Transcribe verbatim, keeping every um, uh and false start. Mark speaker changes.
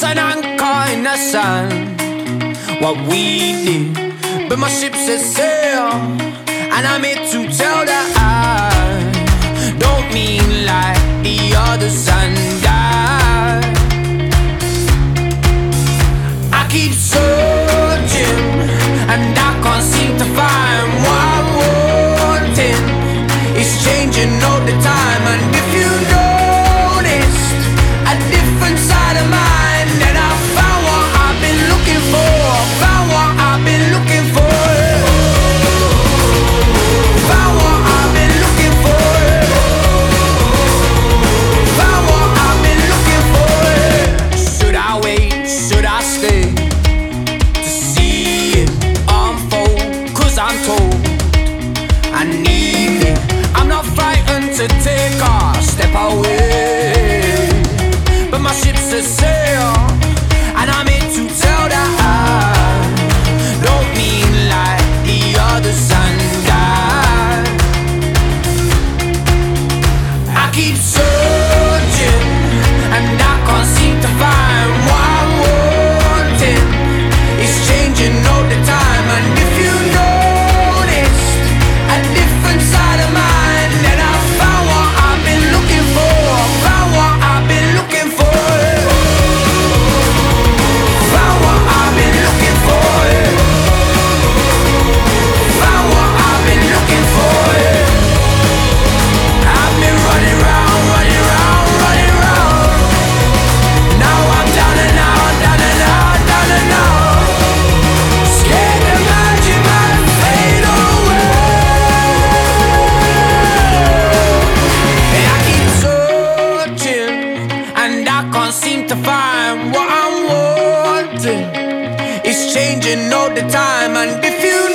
Speaker 1: an anchor in the sand. What we did, but my ship says sail, and I'm here to tell that I don't mean like the others and I. I keep searching, and I can't seem to find what I'm wanting. It's changing all the time, and if you noticed a different side of mine, then I found what I've been looking for. Found what I've been looking for. Found what I've been looking for. Found what I've been looking for. Should I wait? Should I stay to see it unfold? 'Cause I'm told I need it. I'm not frightened to take a step away, but my ship's a sail, and I'm here to tell that I don't mean like the others and I. I keep searching, and I can't seem to find what I'm wanting. It's changing all the time, and if you noticed a different side of mine, then I found what I've been looking for. Found what I've been looking for. Found what I've been looking for. Found what I've been looking for. I've been running round, running round, running round. Now I'm down and out, down and out, down and out. Scared the magic might fade away. I keep searching, and I can't seem to find what I'm wanting. It's changing all the time, and if you